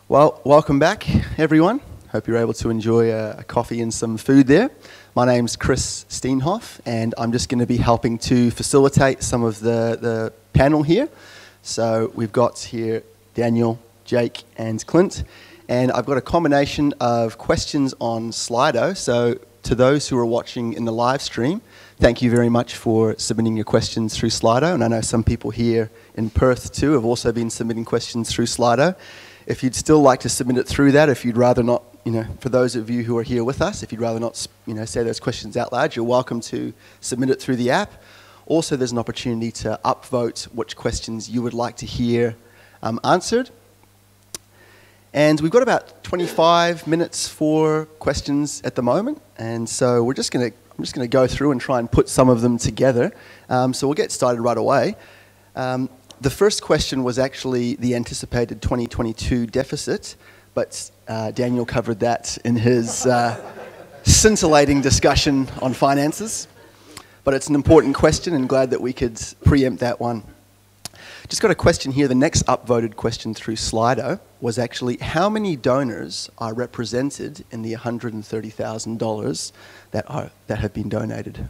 Well, welcome back, everyone. Hope you're able to enjoy a coffee and some food there. My name's Chris Steenhoff, and I'm just going to be helping to facilitate some of the panel here. So we've got here Daniel, Jake, and Clint, and I've got a combination of questions on Slido. So to those who are watching in the live stream, thank you very much for submitting your questions through Slido, and I know some people here in Perth too have also been submitting questions through Slido. If you'd still like to submit it through that, if you'd rather not, for those of you who are here with us, if you'd rather not, say those questions out loud, you're welcome to submit it through the app. Also, there's an opportunity to upvote which questions you would like to hear answered. And we've got about 25 minutes for questions at the moment, and so I'm just going to go through and try and put some of them together. So we'll get started right away. The first question was actually the anticipated 2022 deficit, but Daniel covered that in his scintillating discussion on finances. But it's an important question, and glad that we could preempt that one. Just got a question here. The next upvoted question through Slido was actually how many donors are represented in the $130,000 that have been donated?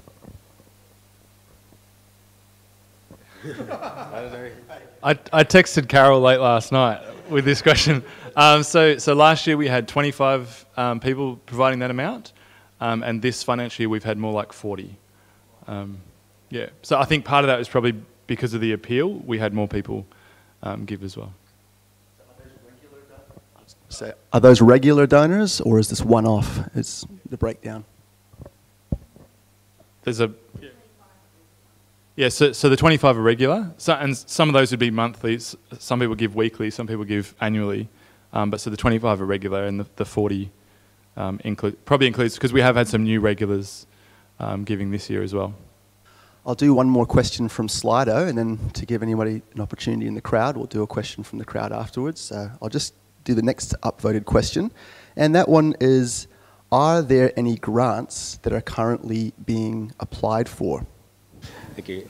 I texted Carol late last night with this question. So last year we had 25 people providing that amount, and this financial year we've had more like 40. So I think part of that was probably because of the appeal. We had more people give as well. So are those regular donors, or is this one-off? Is the breakdown? There's a... Yeah, so the 25 are regular, and some of those would be monthly. Some people give weekly, some people give annually. But so the 25 are regular, and the 40 probably includes, because we have had some new regulars giving this year as well. I'll do one more question from Slido, and then to give anybody an opportunity in the crowd, we'll do a question from the crowd afterwards. So I'll just do the next upvoted question. And that one is, are there any grants that are currently being applied for? Thank you.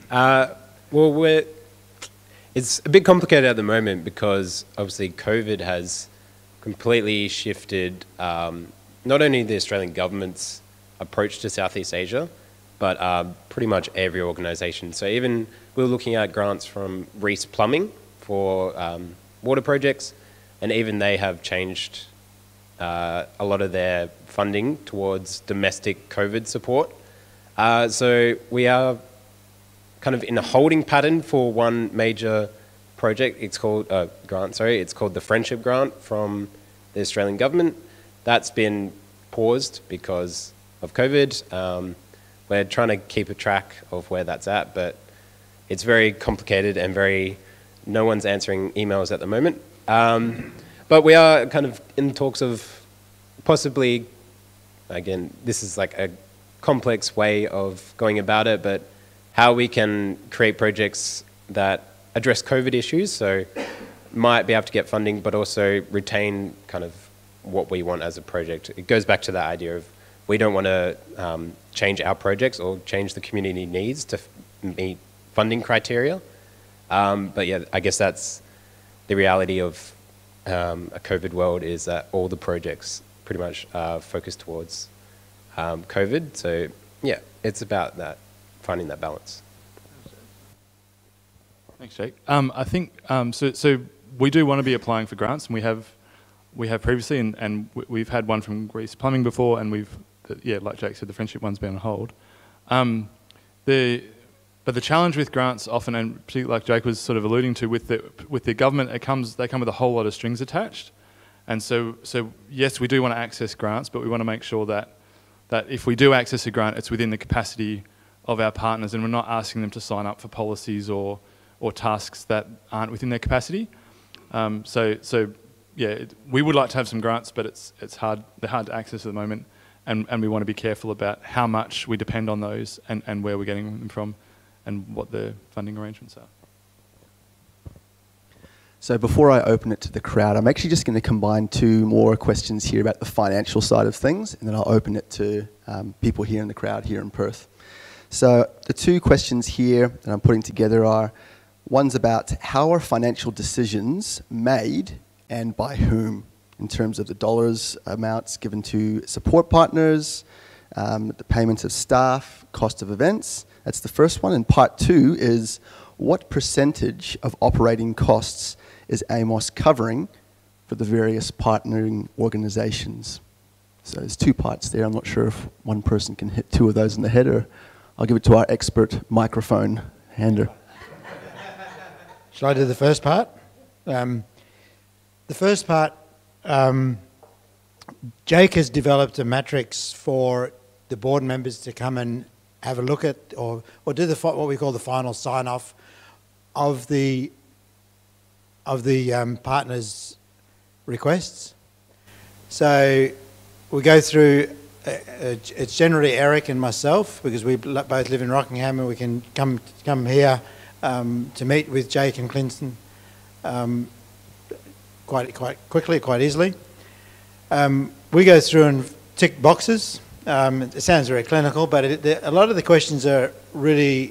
It's a bit complicated at the moment because obviously COVID has completely shifted not only the Australian government's approach to Southeast Asia, but pretty much every organisation. So even we're looking at grants from Reece Plumbing for water projects, and even they have changed a lot of their funding towards domestic COVID support. So we are kind of in a holding pattern for one major project. It's called It's called the Friendship Grant from the Australian government. That's been paused because of COVID. We're trying to keep a track of where that's at, but it's very complicated and no one's answering emails at the moment. But we are kind of in talks of possibly, again, this is like a complex way of going about it, but how we can create projects that address COVID issues, so might be able to get funding, but also retain kind of what we want as a project. It goes back to that idea of we don't want to change our projects or change the community needs to meet funding criteria. But yeah, I guess that's the reality of a COVID world, is that all the projects pretty much are focused towards COVID. So yeah, it's about that. Finding that balance. Thanks, Jake. I think so. We do want to be applying for grants, and we have previously, and we've had one from Reece Plumbing before, and like Jake said, the Friendship one's been on hold. But the challenge with grants often, and particularly like Jake was sort of alluding to, with the government, they come with a whole lot of strings attached, and so yes, we do want to access grants, but we want to make sure that if we do access a grant, it's within the capacity of our partners, and we're not asking them to sign up for policies or tasks that aren't within their capacity. We would like to have some grants, but it's hard. They're hard to access at the moment, and we want to be careful about how much we depend on those and where we're getting them from, and what the funding arrangements are. So before I open it to the crowd, I'm actually just going to combine two more questions here about the financial side of things, and then I'll open it to people here in the crowd here in Perth. So the two questions here that I'm putting together are, one's about how are financial decisions made and by whom? in terms of the dollars amounts given to support partners, the payments of staff, cost of events. That's the first one. And part two is what percentage of operating costs is AMOS covering for the various partnering organisations? So there's two parts there. I'm not sure if one person can hit two of those in the head, or I'll give it to our expert microphone hander. Shall I do the first part? The first part, Jake has developed a matrix for the board members to come and have a look at, or do what we call the final sign-off of the partners' requests. So we go through. It's generally Eric and myself, because we both live in Rockingham, and we can come here to meet with Jake and Clinton quite quickly, quite easily. We go through and tick boxes. It sounds very clinical, but a lot of the questions are really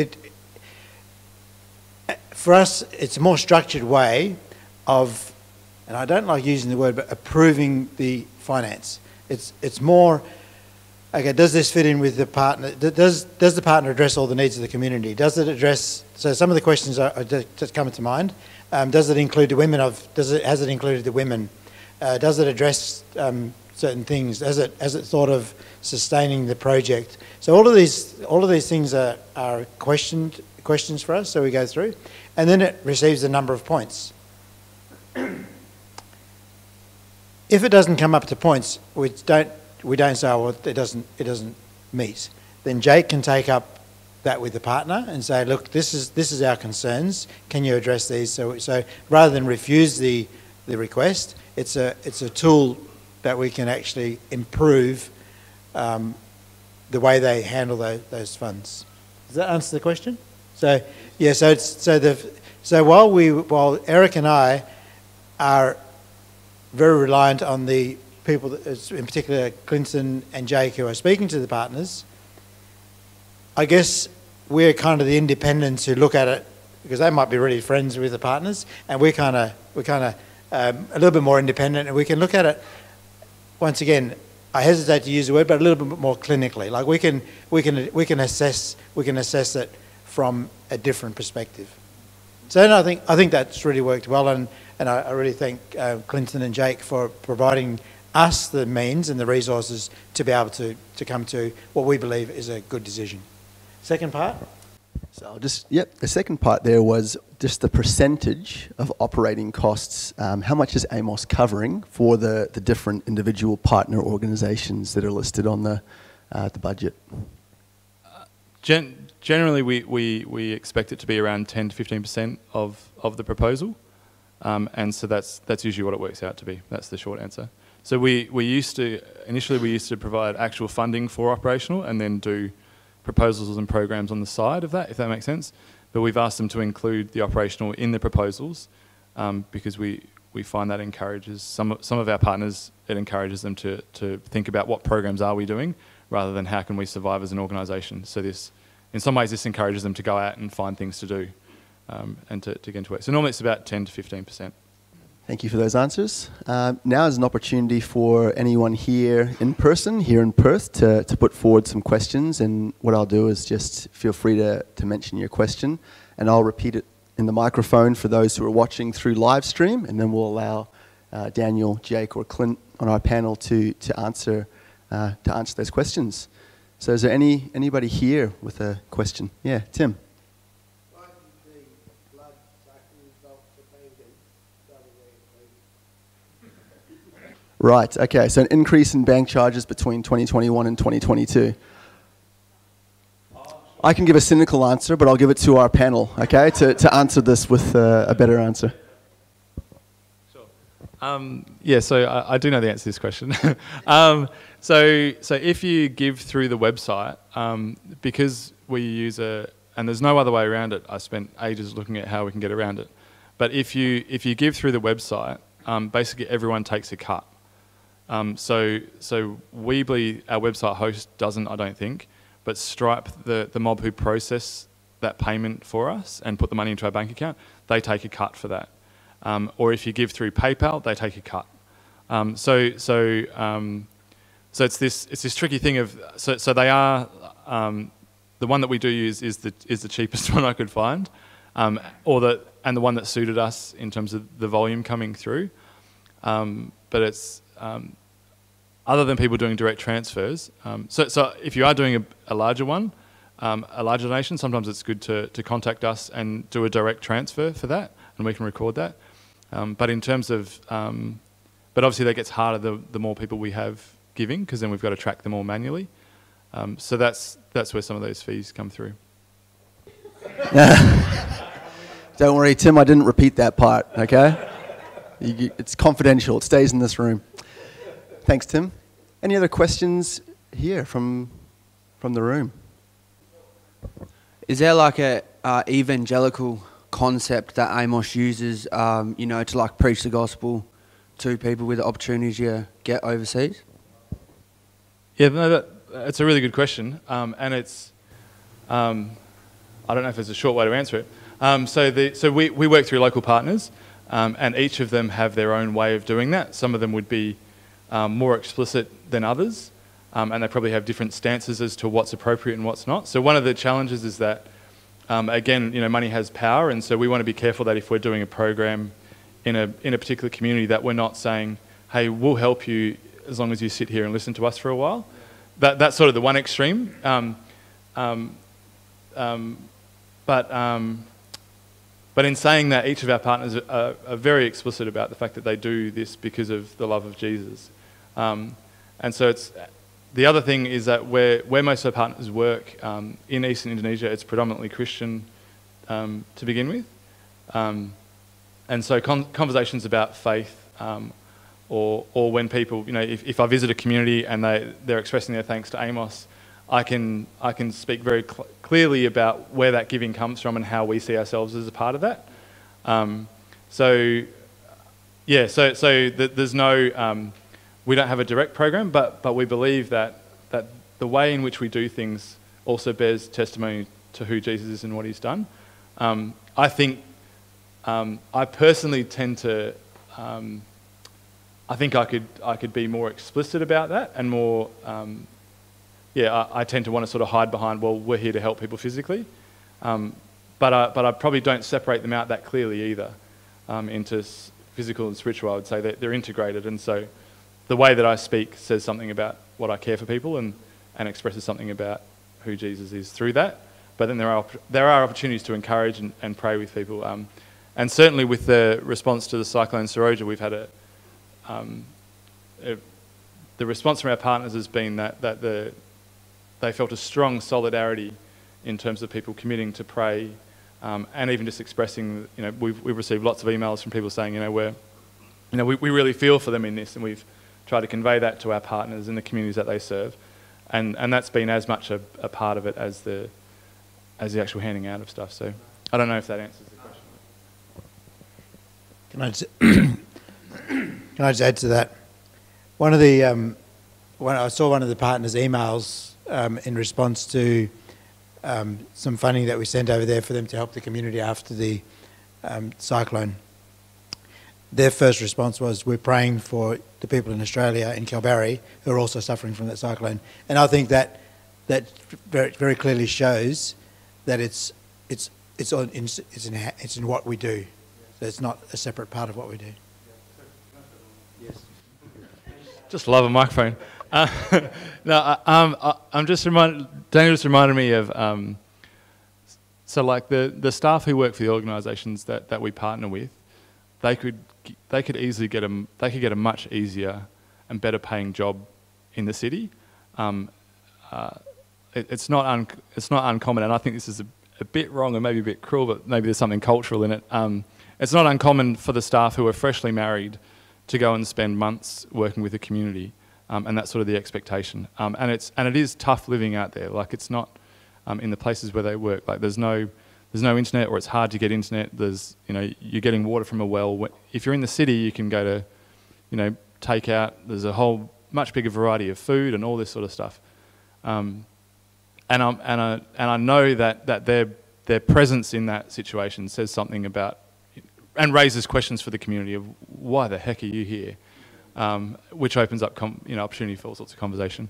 for us. It's a more structured way of, and I don't like using the word, but approving the finance. It's more, okay, does this fit in with the partner? Does the partner address all the needs of the community? Does it address, so some of the questions are just coming to mind. Does it include the women has it included the women? Does it address certain things? Has it thought of sustaining the project? So all of these things are questions for us, so we go through. And then it receives a number of points. If it doesn't come up to points, we don't say, oh, well, it doesn't meet. Then Jake can take up that with the partner and say, look, this is our concerns. Can you address these? So rather than refuse the request, it's a tool that we can actually improve the way they handle those funds. Does that answer the question? So yeah, so while Eric and I are very reliant on the people, in particular Clinton and Jake, who are speaking to the partners, I guess we're kind of the independents who look at it, because they might be really friends with the partners, and we're kind of a little bit more independent, and we can look at it. Once again, I hesitate to use the word, but a little bit more clinically. Like we can assess it from a different perspective. So I think that's really worked well, and I really thank Clinton and Jake for providing us the means and the resources to be able to come to what we believe is a good decision. Second part? So the second part there was just the percentage of operating costs. How much is AMOS covering for the different individual partner organisations that are listed on the budget? Generally, we expect it to be around 10 to 15% of the proposal, and so that's usually what it works out to be. That's the short answer. So initially we used to provide actual funding for operational, and then do proposals and programs on the side of that, if that makes sense. But we've asked them to include the operational in the proposals, because we find that encourages some of our partners. It encourages them to think about what programs are we doing, rather than how can we survive as an organisation. So in some ways, this encourages them to go out and find things to do, and to get into it. So normally it's about 10 to 15%. Thank you for those answers. Now is an opportunity for anyone here in person, here in Perth, to put forward some questions. And what I'll do is just feel free to mention your question, and I'll repeat it in the microphone for those who are watching through live stream, and then we'll allow Daniel, Jake, or Clint on our panel to answer those questions. So is there anybody here with a question? Yeah, Tim. Right, okay, so an increase in bank charges between 2021 and 2022. I can give a cynical answer, but I'll give it to our panel, okay, to answer this with a better answer. Sure. Yeah, so I do know the answer to this question. So if you give through the website, because we use and there's no other way around it. I spent ages looking at how we can get around it. But if you give through the website, basically everyone takes a cut. So Weebly, our website host, doesn't, I don't think, but Stripe, the mob who process that payment for us and put the money into our bank account, they take a cut for that. Or if you give through PayPal, they take a cut. So it's this tricky thing of so they are the one that we do use is the cheapest one I could find, and the one that suited us in terms of the volume coming through. But it's other than people doing direct transfers. So if you are doing a larger one, a larger donation, sometimes it's good to contact us and do a direct transfer for that, and we can record that. But in terms of, but obviously that gets harder the more people we have giving, because then we've got to track them all manually. So that's where some of those fees come through. Don't worry, Tim, I didn't repeat that part, okay? It's confidential. It stays in this room. Thanks, Tim. Any other questions here from the room? Is there like a evangelical concept that Amos uses, to like preach the gospel to people with the opportunities you get overseas? Yeah, no, that's a really good question, and it's I don't know if there's a short way to answer it. So we work through local partners, and each of them have their own way of doing that. Some of them would be more explicit than others, and they probably have different stances as to what's appropriate and what's not. So one of the challenges is that, again, money has power, and so we want to be careful that if we're doing a program in a particular community, that we're not saying, "Hey, we'll help you as long as you sit here and listen to us for a while." That's sort of the one extreme. But in saying that, each of our partners are very explicit about the fact that they do this because of the love of Jesus. And so it's the other thing is that where most of our partners work in Eastern Indonesia, it's predominantly Christian to begin with. And so conversations about faith, or when people, if I visit a community and they're expressing their thanks to Amos, I can speak very clearly about where that giving comes from and how we see ourselves as a part of that. So there's no, we don't have a direct program, but we believe that the way in which we do things also bears testimony to who Jesus is and what he's done. I think I personally tend to, I think I could be more explicit about that and more. I tend to want to sort of hide behind, well, we're here to help people physically, but I probably don't separate them out that clearly either into physical and spiritual. I would say that they're integrated, and so the way that I speak says something about what I care for people and expresses something about who Jesus is through that. But then there are opportunities to encourage and pray with people, and certainly with the response to the Cyclone Seroja, we've had the response from our partners has been that they felt a strong solidarity in terms of people committing to pray, and even just expressing, we've received lots of emails from people saying, we really feel for them in this, and we've tried to convey that to our partners in the communities that they serve, and that's been as much a part of it as the actual handing out of stuff. So I don't know if that answers the question. Can I just add to that? One of the when I saw one of the partners' emails in response to some funding that we sent over there for them to help the community after the cyclone. Their first response was, "We're praying for the people in Australia, in Kalbarri, who are also suffering from that cyclone." And I think that very, very clearly shows that it's in what we do. So it's not a separate part of what we do. Just love a microphone. I'm just reminded. Daniel just reminded me of. So like the staff who work for the organisations that we partner with, they could easily get a much easier and better paying job in the city. It's not uncommon, and I think this is a bit wrong and maybe a bit cruel, but maybe there's something cultural in it. It's not uncommon for the staff who are freshly married to go and spend months working with the community, and that's sort of the expectation. And it is tough living out there. Like, it's not in the places where they work. Like, there's no internet, or it's hard to get internet. You're getting water from a well. If you're in the city, you can go to, take out. There's a whole much bigger variety of food and all this sort of stuff. And I know that their presence in that situation says something about, and raises questions for the community of, why the heck are you here? which opens up opportunity for all sorts of conversation.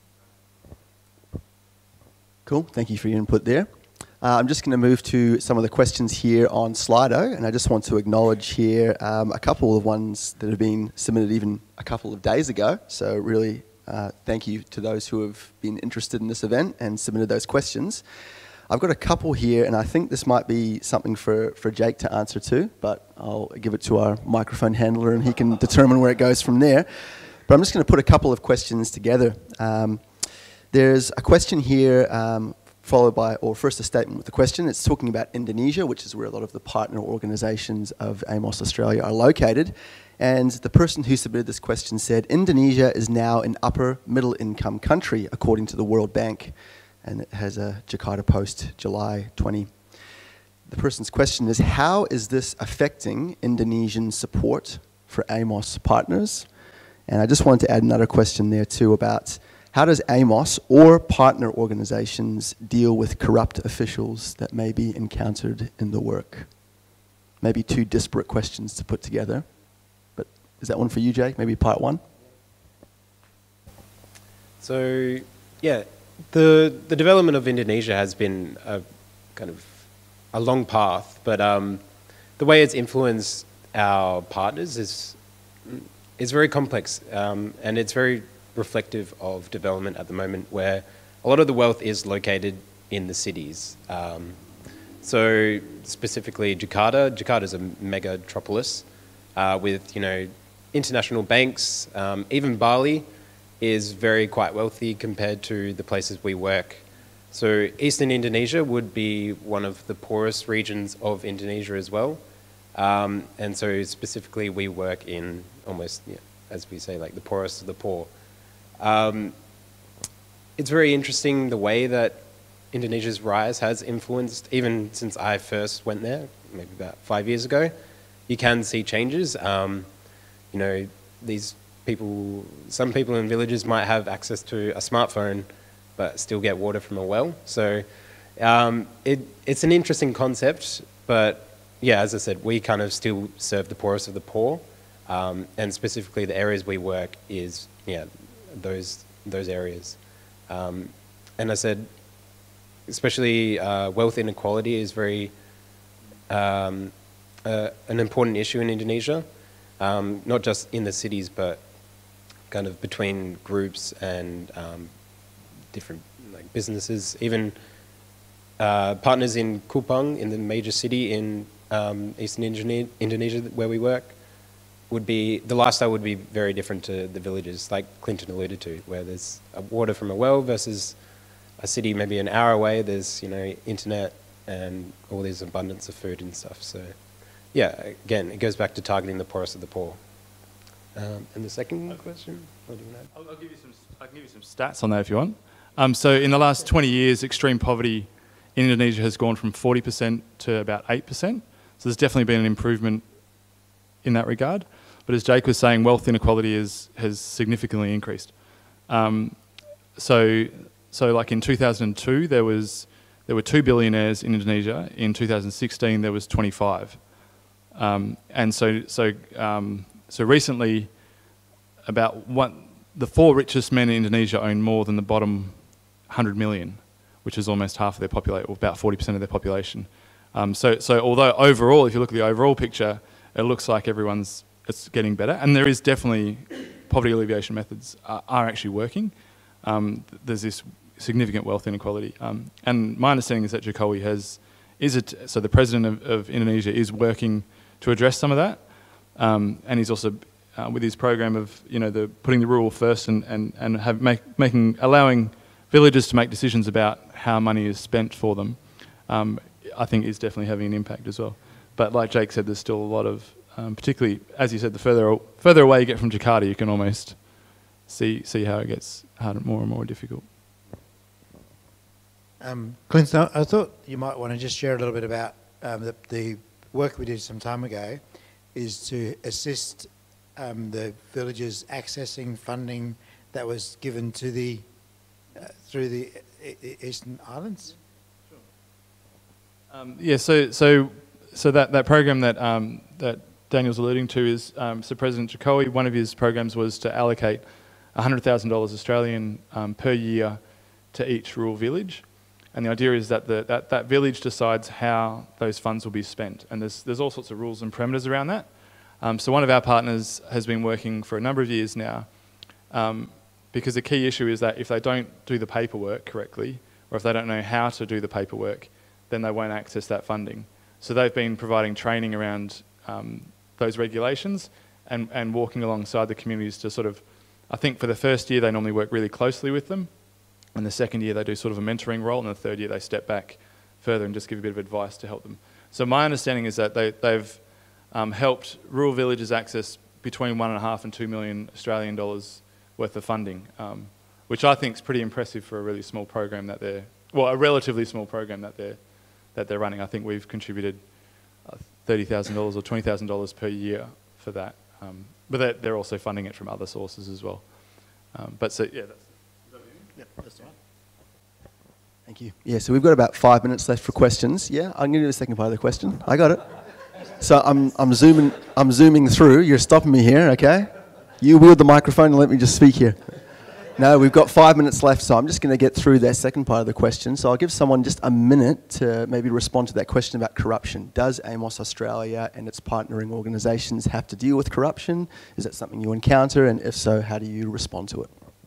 Cool. Thank you for your input there. I'm just going to move to some of the questions here on Slido, and I just want to acknowledge here a couple of ones that have been submitted even a couple of days ago. So really thank you to those who have been interested in this event and submitted those questions. I've got a couple here, and I think this might be something for Jake to answer to, but I'll give it to our microphone handler and he can determine where it goes from there. But I'm just going to put a couple of questions together. There's a question here followed by, or first a statement with the question. It's talking about Indonesia, which is where a lot of the partner organisations of AMOS Australia are located. And the person who submitted this question said, Indonesia is now an upper middle income country, according to the World Bank. And it has a Jakarta Post, July 20. The person's question is, how is this affecting Indonesian support for AMOS partners? And I just wanted to add another question there too about how does AMOS or partner organizations deal with corrupt officials that may be encountered in the work? Maybe two disparate questions to put together. But is that one for you, Jake? Maybe part one? So, yeah, the development of Indonesia has been a kind of a long path, but the way it's influenced our partners is very complex, and it's very reflective of development at the moment, where a lot of the wealth is located in the cities. So specifically Jakarta is a megatropolis with international banks. Even Bali is quite wealthy compared to the places we work. So Eastern Indonesia would be one of the poorest regions of Indonesia as well. And so specifically we work in almost, as we say, like the poorest of the poor. It's very interesting the way that Indonesia's rise has influenced, even since I first went there, maybe about 5 years ago. You can see changes. These people, some people in villages might have access to a smartphone, but still get water from a well. So it's an interesting concept, but yeah, as I said, we kind of still serve the poorest of the poor, and specifically the areas we work is those areas. And I said, especially wealth inequality is very an important issue in Indonesia, not just in the cities, but kind of between groups and different businesses. Even partners in Kupang, in the major city in Eastern Indonesia where we work, the lifestyle would be very different to the villages, like Clinton alluded to, where there's water from a well versus a city maybe an hour away. There's internet and all this abundance of food and stuff. So yeah, again, it goes back to targeting the poorest of the poor. And the second question, what do you know? I can give you some stats on that if you want. So in the last 20 years, extreme poverty in Indonesia has gone from 40% to about 8%. So there's definitely been an improvement in that regard. But as Jake was saying, wealth inequality has significantly increased. So like in 2002, there were 2 billionaires in Indonesia. In 2016, there was 25. And so recently, the 4 richest men in Indonesia own more than the bottom 100 million, which is almost half of their population, or about 40% of their population. So although overall, if you look at the overall picture, it looks like it's getting better, and there is definitely poverty alleviation methods are actually working. There's this significant wealth inequality, and my understanding is that Jokowi so the president of Indonesia is working to address some of that, and he's also with his program of putting the rural first and allowing villagers to make decisions about how money is spent for them. I think is definitely having an impact as well. But like Jake said, there's still a lot of, particularly as you said, the further away you get from Jakarta, you can almost see how it gets harder, more and more difficult. Clinton, I thought you might want to just share a little bit about the work we did some time ago is to assist the villagers accessing funding that was given to through the Eastern Islands. Sure. So that program that Daniel's alluding to is, so President Jokowi, one of his programs was to allocate $100,000 Australian per year to each rural village. And the idea is that that village decides how those funds will be spent. And there's all sorts of rules and parameters around that. So one of our partners has been working for a number of years now, because the key issue is that if they don't do the paperwork correctly, or if they don't know how to do the paperwork, then they won't access that funding. So they've been providing training around those regulations and walking alongside the communities to sort of, I think for the first year they normally work really closely with them, and the second year they do sort of a mentoring role, and the third year they step back further and just give a bit of advice to help them. So my understanding is that they've helped rural villages access between $1.5 and $2 million Australian dollars worth of funding, which I think is pretty impressive for a really small program that a relatively small program that they're running. I think we've contributed $30,000 or $20,000 per year for that, but they're also funding it from other sources as well. But so yeah, Yep, that's right. Thank you. Yeah, so we've got about 5 minutes left for questions. Yeah, I'm going to do the second part of the question. I got it. So I'm zooming through. You're stopping me here, okay? You wield the microphone and let me just speak here. No, we've got 5 minutes left, so I'm just going to get through that second part of the question. So I'll give someone just a minute to maybe respond to that question about corruption. Does AMOS Australia and its partnering organisations have to deal with corruption? Is that something you encounter? And if so, how do you respond to it?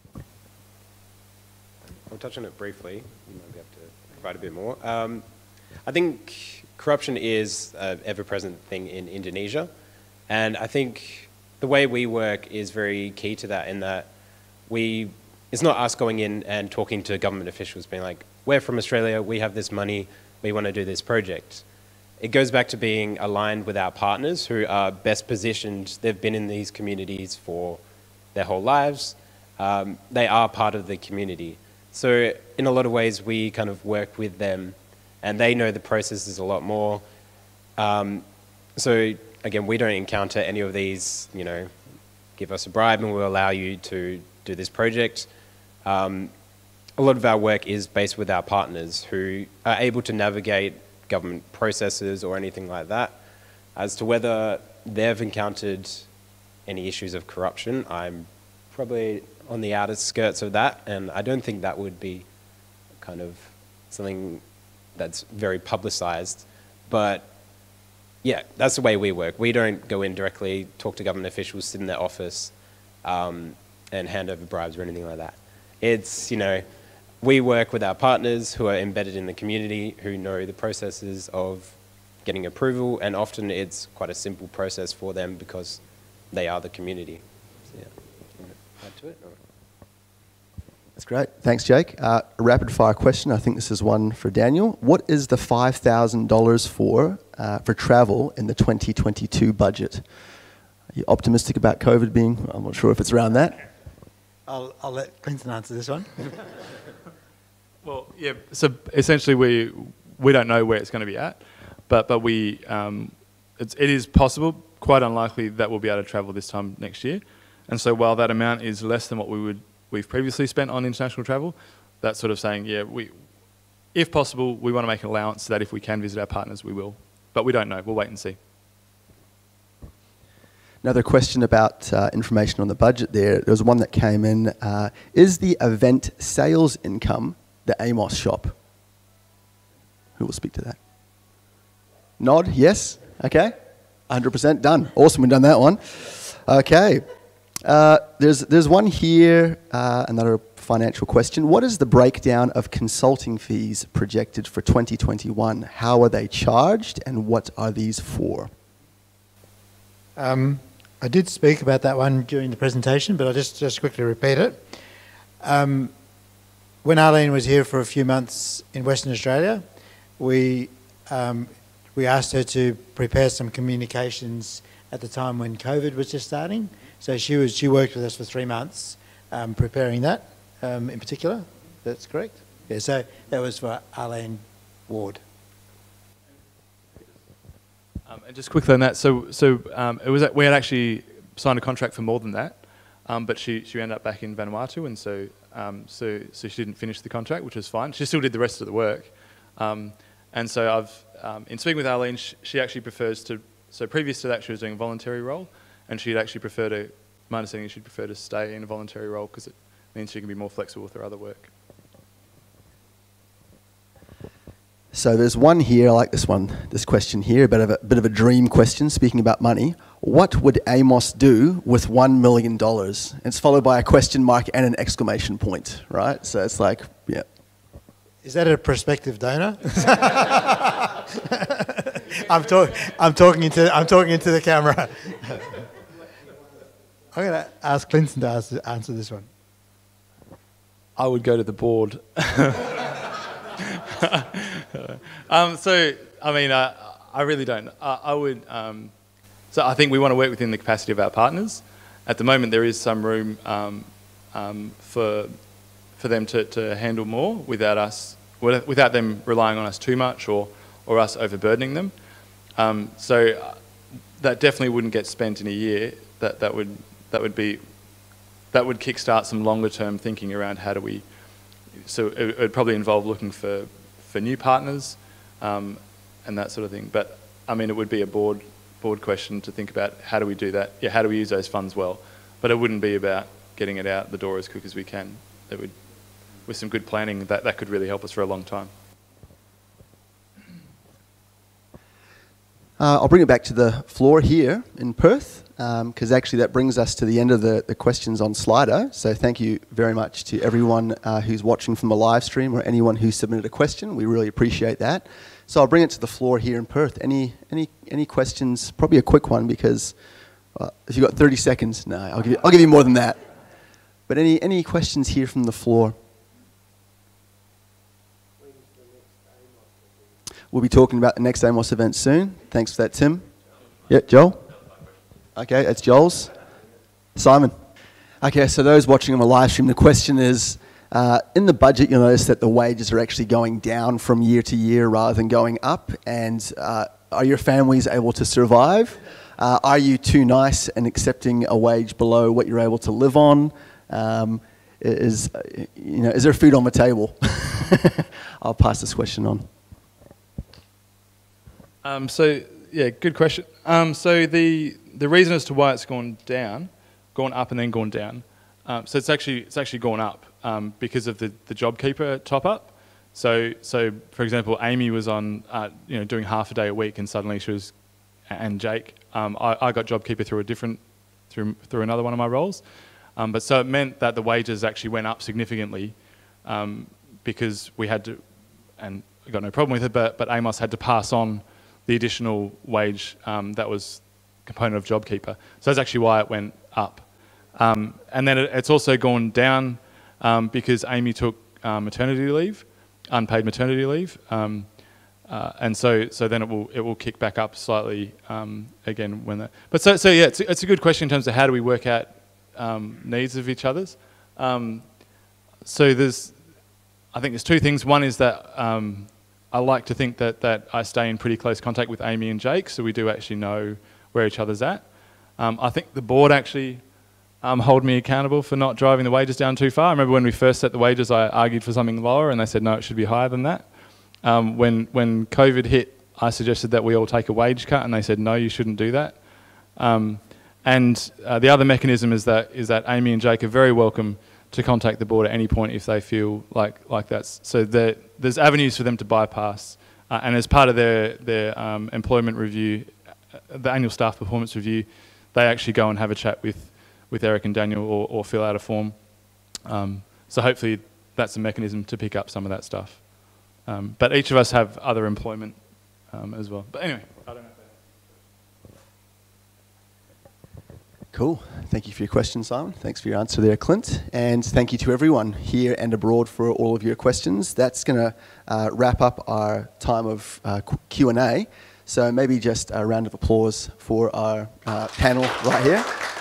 I'll touch on it briefly. You might be able to provide a bit more. I think corruption is an ever-present thing in Indonesia. And I think the way we work is very key to that, in that it's not us going in and talking to government officials being like, we're from Australia, we have this money, we want to do this project. It goes back to being aligned with our partners who are best positioned. They've been in these communities for their whole lives. They are part of the community. So in a lot of ways, we kind of work with them, and they know the processes a lot more. So again, we don't encounter any of these, give us a bribe and we'll allow you to do this project. A lot of our work is based with our partners who are able to navigate government processes or anything like that. As to whether they've encountered any issues of corruption, I'm probably on the outer skirts of that, and I don't think that would be kind of something that's very publicized. But yeah, that's the way we work. We don't go in directly, talk to government officials, sit in their office, and hand over bribes or anything like that. It's, we work with our partners who are embedded in the community, who know the processes of getting approval, and often it's quite a simple process for them because they are the community. So, yeah. Add to it? Or? That's great. Thanks, Jake. A rapid fire question. I think this is one for Daniel. What is the $5,000 for travel in the 2022 budget? Are you optimistic about COVID being? I'm not sure if it's around that. I'll let Clinton answer this one. Well, yeah. So essentially, we don't know where it's going to be at, but we it is possible, quite unlikely, that we'll be able to travel this time next year. And so while that amount is less than what we've previously spent on international travel, that's sort of saying, yeah, if possible, we want to make an allowance so that if we can visit our partners, we will. But we don't know. We'll wait and see. Another question about information on the budget there. There was one that came in. Is the event sales income the AMOS shop? Who will speak to that? Nod, yes? Okay. 100% done. Awesome, we've done that one. Okay. There's one here, another financial question. What is the breakdown of consulting fees projected for 2021? How are they charged, and what are these for? I did speak about that one during the presentation, but I'll just quickly repeat it. When Arlene was here for a few months in Western Australia, we asked her to prepare some communications at the time when COVID was just starting. So she worked with us for 3 months preparing that in particular. That's correct? Yeah, so that was for Arlene Ward. And just quickly on that, so it was we had actually signed a contract for more than that, but she ended up back in Vanuatu, and so she didn't finish the contract, which was fine. She still did the rest of the work, and so in speaking with Arlene, she actually prefers to So previous to that, she was doing a voluntary role, and she'd actually prefer to, my understanding is she'd prefer to stay in a voluntary role because it means she can be more flexible with her other work. So there's one here, I like this question here, a bit of a dream question, speaking about money. What would Amos do with $1 million? It's followed by a question mark and an exclamation point, right? So it's like, yeah. Is that a prospective donor? I'm talking into the camera. I'm going to ask Clinton to answer this one. I would go to the board. I really don't. I would. So I think we want to work within the capacity of our partners. At the moment, there is some room for them to handle more without them relying on us too much or us overburdening them. So that definitely wouldn't get spent in a year. That would kickstart some longer term thinking around how do we. So it would probably involve looking for new partners and that sort of thing. But I mean, it would be a board question to think about how do we do that? Yeah, how do we use those funds well? But it wouldn't be about getting it out the door as quick as we can. It would, with some good planning, that could really help us for a long time. I'll bring it back to the floor here in Perth, because actually that brings us to the end of the questions on Slido. So thank you very much to everyone who's watching from the live stream or anyone who submitted a question. We really appreciate that. So I'll bring it to the floor here in Perth. Any questions? Probably a quick one because if you've got 30 seconds, no, I'll give you more than that. But any questions here from the floor? We'll be talking about the next Amos event soon. Thanks for that, Tim. Yeah, Joel? Okay, that's Joel's. Simon? Okay, so those watching on the live stream, the question is, in the budget, you'll notice that the wages are actually going down from year to year rather than going up. And are your families able to survive? Are you too nice and accepting a wage below what you're able to live on? Is there food on the table? I'll pass this question on. Good question. So the reason as to why it's gone up and then gone down, so it's actually gone up because of the JobKeeper top up. So for example, Amy was on doing half a day a week, and suddenly she was, and Jake, I got JobKeeper through another one of my roles, but so it meant that the wages actually went up significantly because we had to, and I got no problem with it, but Amos had to pass on the additional wage that was a component of JobKeeper. So that's actually why it went up. And then it's also gone down because Amy took maternity leave, unpaid maternity leave, and so then it will kick back up slightly again when that. But so yeah, it's a good question in terms of how do we work out needs of each other's. So I think there's two things. One is that I like to think that I stay in pretty close contact with Amy and Jake, so we do actually know where each other's at. I think the board actually hold me accountable for not driving the wages down too far. I remember when we first set the wages, I argued for something lower, and they said no, it should be higher than that. When COVID hit, I suggested that we all take a wage cut, and they said no, you shouldn't do that. And the other mechanism is that Amy and Jake are very welcome to contact the board at any point if they feel like that's so. There's avenues for them to bypass, and as part of their employment review, the annual staff performance review, they actually go and have a chat with Eric and Daniel or fill out a form. So hopefully that's a mechanism to pick up some of that stuff. But each of us have other employment as well. But anyway, I don't know. Cool. Thank you for your question, Simon. Thanks for your answer there, Clint. And thank you to everyone here and abroad for all of your questions. That's going to wrap up our time of Q&A. So maybe just a round of applause for our panel right here.